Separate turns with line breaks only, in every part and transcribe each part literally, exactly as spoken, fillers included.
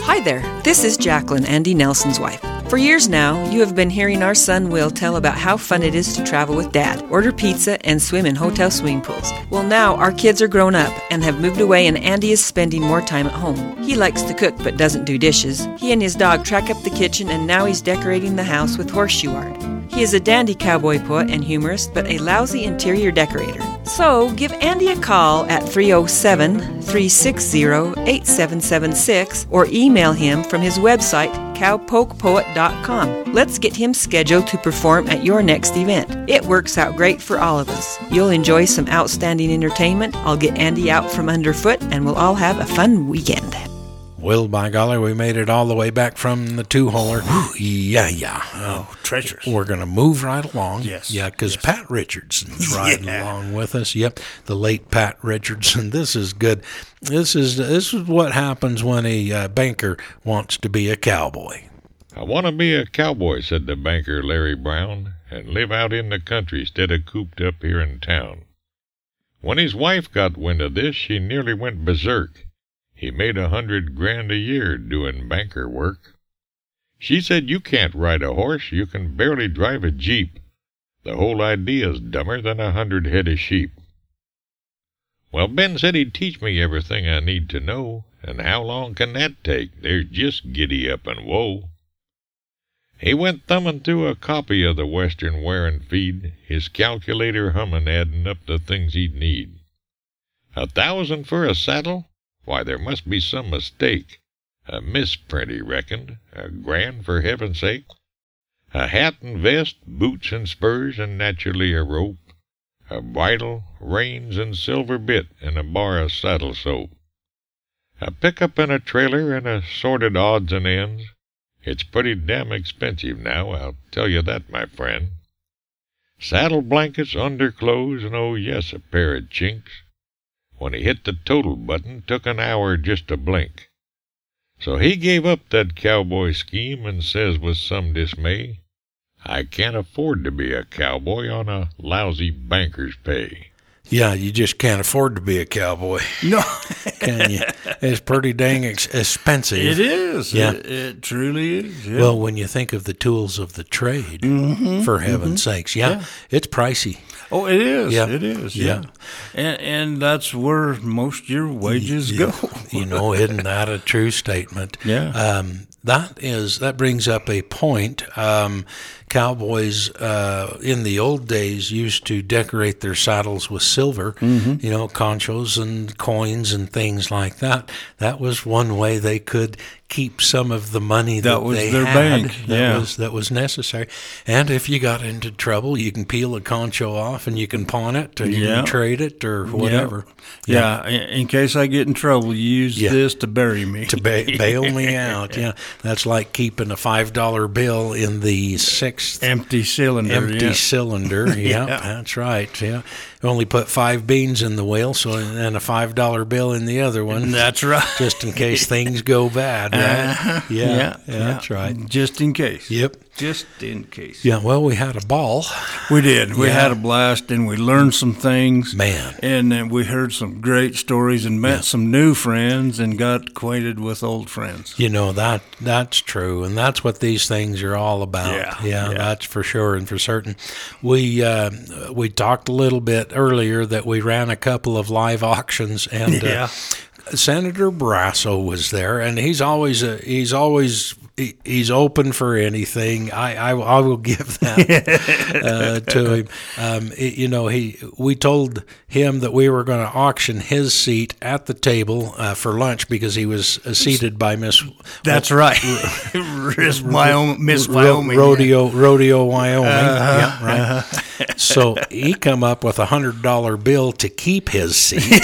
Hi there, this is Jacqueline, Andy Nelson's wife. For years now, you have been hearing our son Will tell about how fun it is to travel with Dad, order pizza, and swim in hotel swimming pools. Well, now our kids are grown up and have moved away, and Andy is spending more time at home. He likes to cook but doesn't do dishes. He and his dog track up the kitchen, and now he's decorating the house with horseshoe art. He is a dandy cowboy poet and humorist, but a lousy interior decorator. So, give Andy a call at three oh seven, three six zero, eight seven seven six or email him from his website, cowpoke poet dot com. Let's get him scheduled to perform at your next event. It works out great for all of us. You'll enjoy some outstanding entertainment, I'll get Andy out from underfoot, and we'll all have a fun weekend.
Well, by golly, we made it all the way back from the two-holer. Yeah, yeah.
Oh, treasures.
We're going to move right along.
Yes.
Yeah, because
yes.
Pat Richardson's riding
yeah.
along with us. Yep, the late Pat Richardson. This is good. This is this is what happens when a uh, banker wants to be a cowboy.
I want to be a cowboy, said the banker Larry Brown, and live out in the country instead of cooped up here in town. When his wife got wind of this, she nearly went berserk. He made a hundred grand a year doing banker work. She said, you can't ride a horse, you can barely drive a jeep. The whole idea's dumber than a hundred head of sheep. Well, Ben said he'd teach me everything I need to know, and how long can that take? There's just giddy up and whoa. He went thumbing through a copy of the Western Wear and Feed, his calculator humming, adding up the things he'd need. A thousand for a saddle? Why, there must be some mistake. A misprint, he reckoned. A grand, for heaven's sake. A hat and vest, boots and spurs, and naturally a rope. A bridle, reins, and silver bit, and a bar of saddle soap. A pickup and a trailer, and assorted odds and ends. It's pretty damn expensive now, I'll tell you that, my friend. Saddle blankets, underclothes, and oh yes, a pair of chinks. When he hit the total button, took an hour just to blink. So he gave up that cowboy scheme and says with some dismay, I can't afford to be a cowboy on a lousy banker's pay.
Yeah, you just can't afford to be a cowboy.
No.
Can you? It's pretty dang ex- expensive.
It is.
Yeah.
It, it truly is. Yeah.
Well, when you think of the tools of the trade,
mm-hmm,
for heaven's
mm-hmm.
sakes, yeah,
yeah,
it's pricey.
Oh, it is.
Yeah.
It is.
Yeah.
Yeah. And and that's where most of your wages
yeah.
go.
You know, isn't that a true statement?
Yeah.
Um, that is that brings up a point. Um, cowboys uh, in the old days used to decorate their saddles with silver,
mm-hmm.
you know, conchos and coins and things like that. That was one way they could keep some of the money that,
that was
they
their
had.
bank.
That
yeah.
was that was necessary. And if you got into trouble, you can peel a concho off and you can pawn it, or you
yeah.
can trade it, or whatever.
Yeah. yeah. In case I get in trouble, you use
yeah.
this to bury me.
To ba- bail me out. Yeah, that's like keeping a five dollar bill in the sixth
empty cylinder.
Empty
yeah.
cylinder. Yeah, yeah, that's right. Yeah, you only put five beans in the wheel, so and a five dollar bill in the other one.
That's right.
Just in case things go bad. Right?
Uh,
yeah,
yeah,
yeah,
yeah,
that's right.
Just in case.
Yep.
Just in case.
Yeah. Well, we had a ball.
We did. We
yeah.
had a blast, and we learned some things.
Man.
And then we heard some great stories and met yeah. some new friends and got acquainted with old friends.
You know, that that's true, and that's what these things are all about.
Yeah,
yeah,
yeah.
that's for sure and for certain. We uh, we talked a little bit earlier that we ran a couple of live auctions, and
yeah.
uh, Senator Barrasso was there, and he's always uh, he's always he, he's open for anything. I I, I will give that uh, to him. Um, it, you know, he we told him that we were going to auction his seat at the table uh, for lunch because he was uh, seated by Miss.
That's right, Miss Wyoming, Miss Wyoming,
Rodeo Rodeo Wyoming.
Uh-huh,
yeah, right.
Uh-huh.
So he come up with a hundred dollar bill to keep his seat.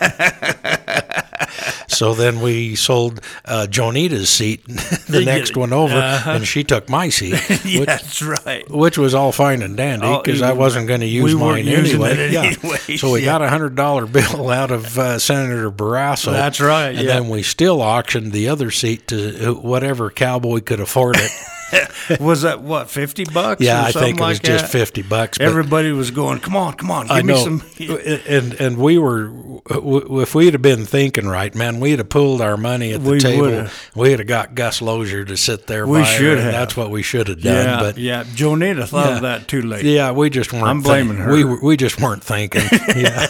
So then we sold uh, Jonita's seat, the next one over, uh-huh. and she took my seat.
Yeah,
which,
that's right.
Which was all fine and dandy because oh, I wasn't going to use
we
mine
anyway.
Yeah.
anyway.
So we
yeah.
got a hundred dollar bill out of uh, Senator Barrasso.
That's right.
And
yeah.
then we still auctioned the other seat to whatever cowboy could afford it.
Was that what, fifty bucks?
Yeah,
or
I think it was
like
just
that?
fifty bucks. But
Everybody was going, come on, come on, give
I
me
know,
some.
and and we were, if we'd have been thinking right, man, we'd have pulled our money at the
We
table.
would've.
We'd have got Gus Lozier to sit there.
We
by her,
should
and
have.
That's what we should have done.
Yeah,
but
yeah. Jonita thought
Yeah.
of that too late.
yeah, we just weren't.
I'm blaming her.
We were- we just weren't thinking. Yeah.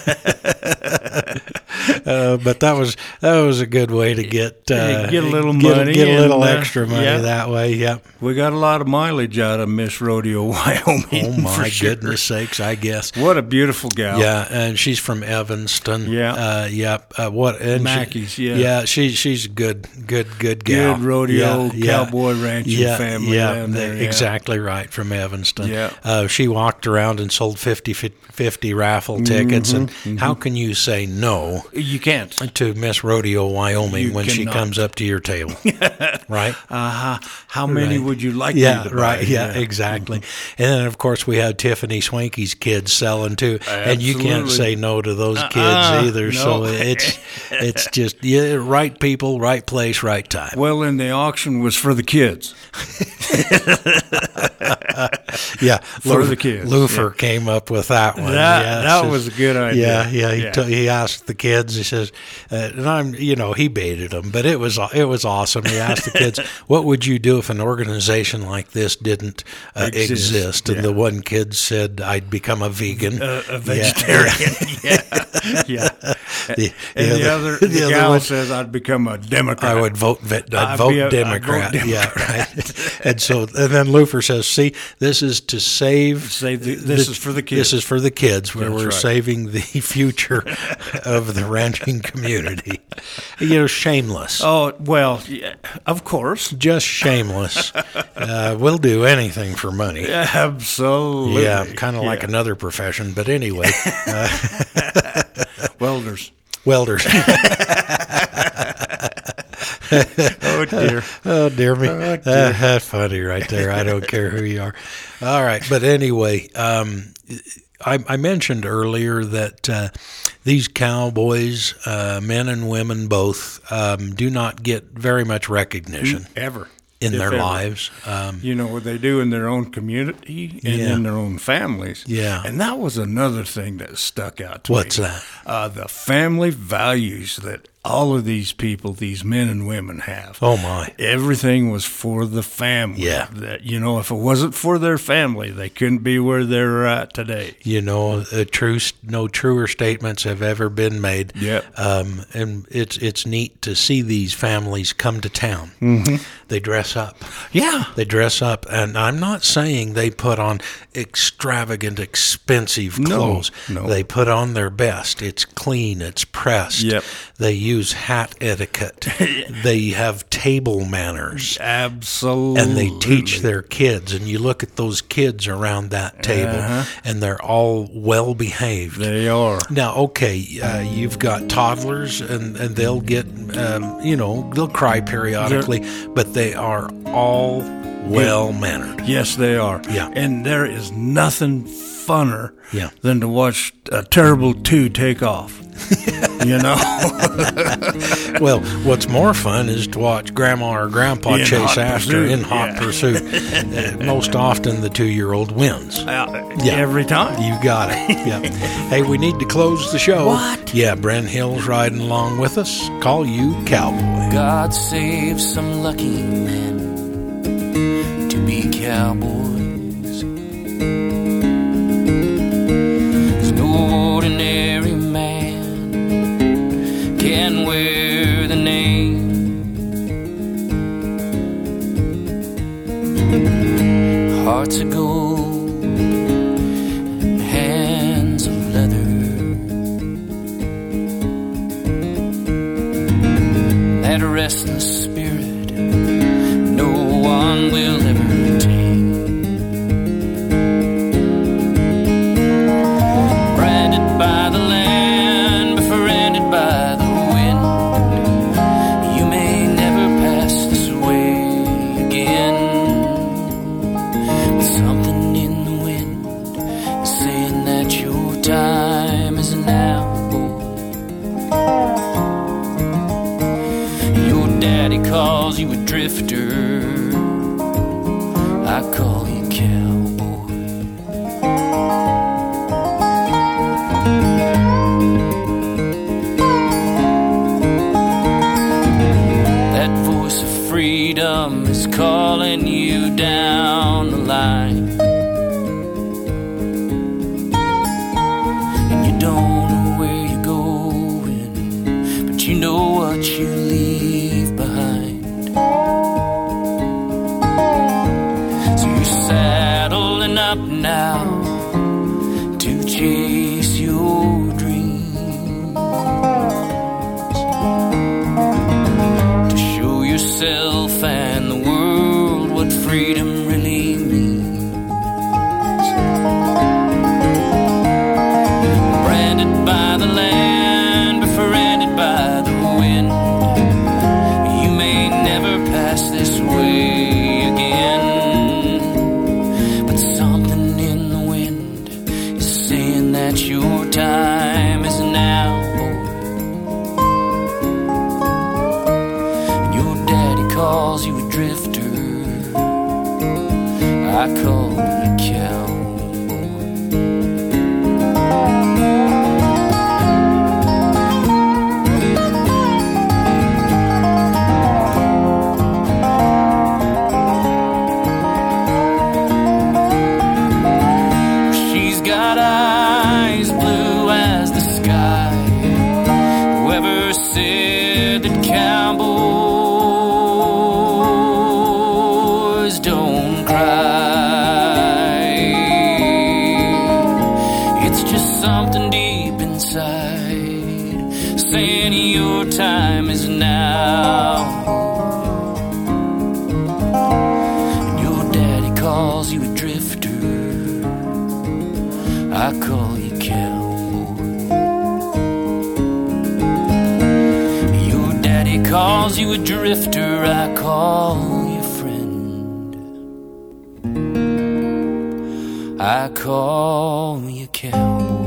Uh, but that was that was a good way to get uh,
Get a little
get,
money
get a little
and, uh,
extra money
yeah.
that way. Yep.
We got a lot of mileage out of Miss Rodeo, Wyoming.
Oh
for
my
sure.
goodness sakes! I guess.
What a beautiful gal.
Yeah, and she's from Evanston.
Yeah.
uh, yep. Uh, what? And
Mackey's,
she,
yeah.
yeah. She she's a good, good, good gal.
Good rodeo,
Yeah, yeah.
cowboy ranching
Yeah,
family
yeah,
down there. Yeah.
exactly right, from Evanston.
Yeah.
Uh, she walked around and sold fifty, fifty raffle tickets,
Mm-hmm,
and how can you say no
You can't.
to Miss Rodeo Wyoming
You
when she
cannot.
comes up to your table, right?
Uh-huh. How many
Right.
would you like
Yeah,
me to buy?
right. Yeah, exactly. And then, of course, we had Tiffany Swanky's kids selling too, and you can't
Absolutely.
say no to those kids
Uh-uh,
either. So
no.
it's it's just yeah, right people, right place, right time.
Well, and the auction was for the kids.
Yeah,
For
Lu-
the kids,
Lufer came up with that one.
That-
yeah,
that
says-
was a good idea.
Yeah, yeah. He
Yeah.
t- he asked the kids. He says, uh, and I'm, you know, he baited them, but it was it was awesome. He asked the kids, "What would you do if an organization like this didn't uh,
Exist,
exist?" And
yeah.
the one kid said, "I'd become a vegan,
Uh, a
Yeah.
vegetarian. Yeah. yeah.
The,
And the, other, the,
other
gal
one,
says I'd become a Democrat.
I would vote. I'd,
I'd
vote
be a- I'd vote
Democrat. Yeah,
Democrat.
right. And so, and then Lufer says, "See, this is to save.
Save the- this is for the kids.
This is for the kids. Where
That's
we're
right.
saving the future of the ranching community. You know, shameless,
Oh, well, yeah, of course.
just shameless. Uh, we'll do anything for money.
Absolutely.
Yeah, kind of like
Yeah.
another profession, but anyway, uh,
welders.
welders.
Oh, dear.
Oh dear me, Uh, that's funny right there. I don't care who you are. All right, but anyway, um, I, I mentioned earlier that uh, these cowboys, uh, men and women both, um, do not get very much recognition
Ever.
in
If
their
ever.
lives. Um,
You know what they do in their own community and
Yeah.
in their own families.
Yeah.
And that was another thing that stuck out to
What's
me.
that?
Uh, the family values that all of these people, these men and women have.
oh my,
Everything was for the family.
Yeah.
That, you know, if it wasn't for their family, they couldn't be where they're at today.
you know, a true, no truer statements have ever been made.
Yep.
Um, and it's it's neat to see these families come to town. Mm-hmm. They dress up.
Yeah.
They dress up, and I'm not saying they put on extravagant, expensive
No,
clothes.
no.
They put on their best. It's clean. It's pressed.
Yep.
They use hat etiquette. They have table manners.
Absolutely.
And they teach their kids, and you look at those kids around that table,
Uh-huh.
and they're all well behaved.
They are.
Now, okay, uh, you've got toddlers, and, and they'll get, um, you know, they'll cry periodically, but they are all well mannered.
Yes, they are.
Yeah.
And there is nothing funner
Yeah.
than to watch a terrible two take off. You know?
Well, what's more fun is to watch Grandma or Grandpa
In
chase
hot
after
pursuit,
in hot
yeah.
pursuit. Uh, most often, the two-year-old wins.
Uh,
Yeah.
Every time.
You got it. Yeah. Hey, we need to close the show.
What?
Yeah, Brent Hill's riding along with us. Call you cowboy.
God save some lucky men to be cowboys. 'Cause no ordinary man can wear the name. Hearts of gold and hands of leather. That restless spirit no one will ever tame. Branded by the land, befriended by the wind, you may never pass this way again. Something in the wind is saying that your time is now. Your daddy calls you a drifter, I call you cowboy. That voice of freedom is calling you down the line, and you don't know where you're going, but you know what you leave behind. So you're saddling up now to chase your dreams, to show yourself and the world what freedom really means. Branded by the land, befriended by the wind, you may never pass this way again, but something in the wind is saying that your time is now, boy. And your daddy calls you a drifter, I call you cowboy. She's got eyes blue as the sky. Whoever said that cowboys don't cry, it's just something deep inside saying your time is now. And your daddy calls you a drifter, I call you cowboy. Your daddy calls you a drifter, I call you friend, I call you cowboy.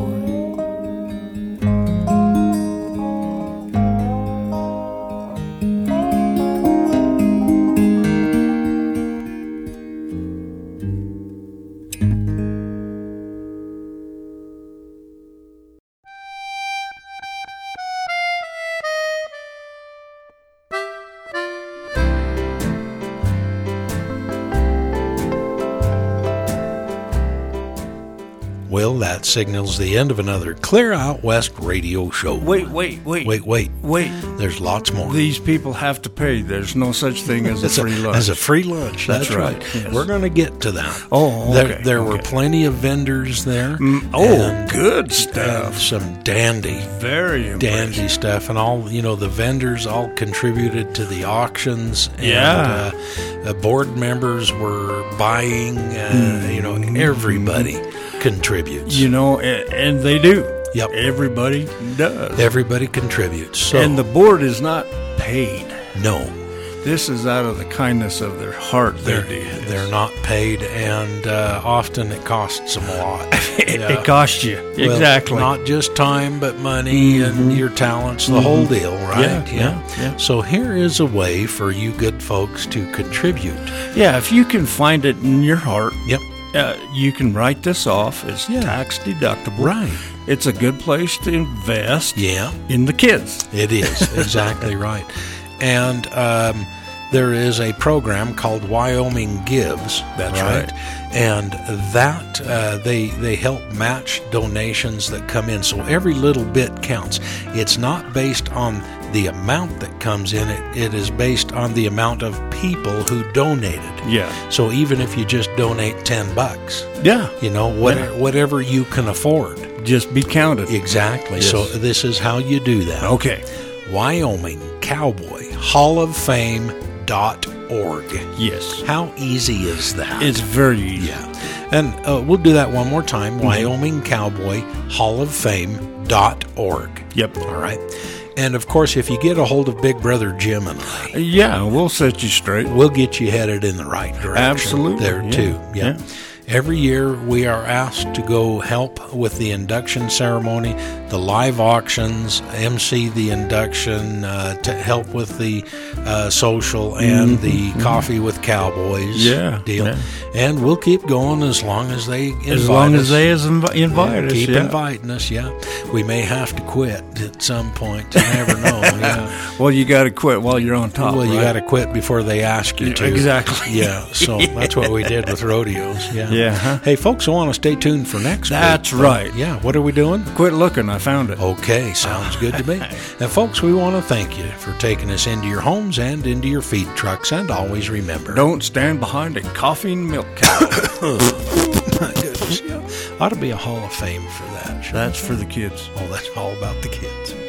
Well, that signals the end of another Clear Out West radio show.
Wait, wait, wait.
Wait, wait.
Wait.
There's lots more.
These people have to pay. There's no such thing as a
As
free lunch.
As a free lunch. That's,
That's right,
right.
yes.
We're going to get to that.
Oh,
There,
okay,
there were
okay.
plenty of vendors there.
Mm, oh,
and,
good stuff.
and some dandy,
Very impressive.
dandy stuff. And all, you know, the vendors all contributed to the auctions. And,
Yeah.
uh, uh, board members were buying, uh, you know, everybody contributes.
You know, and, and they do.
Yep.
Everybody does.
Everybody contributes. So,
And the board is not paid.
no.
This is out of the kindness of their heart.
They're,
They do.
they're not paid, and uh, often it costs them a lot.
It,
Yeah.
it costs you.
Well,
exactly.
not just time, but money and your talents, the whole deal, right?
Yeah, yeah, yeah.
So here is a way for you good folks to contribute.
Yeah, if you can find it in your heart,
Yep.
uh, you can write this off as
Yeah.
tax deductible.
Right.
It's a good place to invest
Yeah,
in the kids.
it is. Exactly right. And um, there is a program called Wyoming Gives.
That's right.
And that uh, they they help match donations that come in. So every little bit counts. It's not based on the amount that comes in. It it is based on the amount of people who donated.
Yeah.
So even if you just donate ten bucks,
Yeah.
you know, what,
Yeah.
whatever you can afford.
Just be counted.
Exactly.
Yes.
So this is how you do that.
Okay.
Wyoming Cowboy Hall of Fame dot org.
Yes.
How easy is that?
It's very easy.
Yeah. And uh, we'll do that one more time. Wyoming Cowboy Hall of Fame dot org.
Yep.
All right. And of course, if you get a hold of Big Brother Jim and I,
Yeah, we'll set you straight.
we'll get you headed in the right direction.
Absolutely.
There
Yeah.
too. Yeah.
Yeah.
Every year we are asked to go help with the induction ceremony, the live auctions, emcee the induction, uh, to help with the uh, social and mm-hmm. the mm-hmm. coffee with cowboys
yeah,
deal.
Yeah.
And we'll keep going as long as they invite us.
As long as they inv- invite
yeah,
us.
Keep
yeah.
inviting us, yeah. We may have to quit at some point. You never know. Yeah.
Well, you got to quit while you're on top.
Well, you
right?
got to quit before they ask you to.
Exactly.
Yeah. So that's what we did with rodeos. Yeah.
Yeah. Huh?
Hey, folks, I want to stay tuned for next week.
That's right.
Uh, yeah. What are we doing?
Quit looking. I found it.
Okay. Sounds good to me. And, folks, we want to thank you for taking us into your homes and into your feed trucks. And always remember,
don't stand behind a coffee and milk cow.
My goodness. Yeah. Ought to be a Hall of Fame for that.
That's for the kids.
Oh, that's all about the kids.